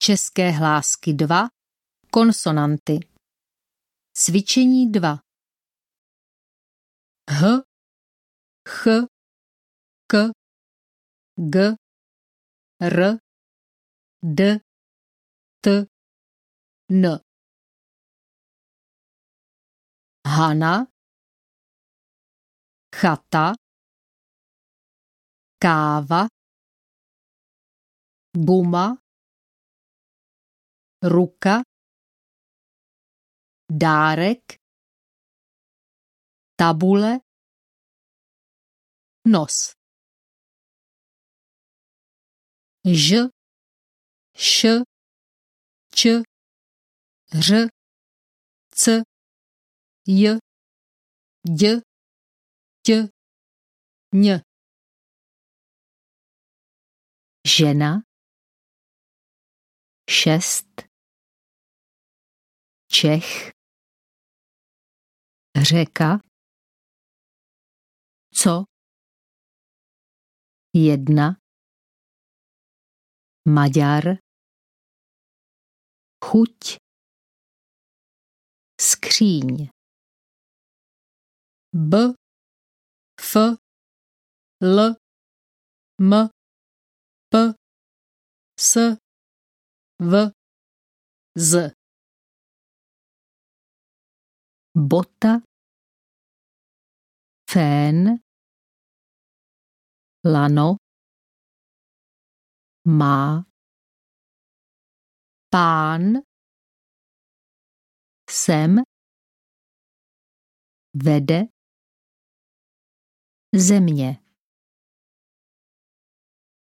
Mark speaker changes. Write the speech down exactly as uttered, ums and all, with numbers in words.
Speaker 1: České hlásky dva. Konsonanty. Cvičení dva. H, ch, k, g, r, d, t, n. Hana, chata, káva, guma, ruka, dárek, tabule, nos. Ž, š, č, ř, c, j, ď, ť, ň. Žena, šest, Čech, řeka, co, jedna, Maďar, chuť, skříň. B, f, l, m, p, s, v, z. Bota, fén, lano, má, pán, sem, vede, země.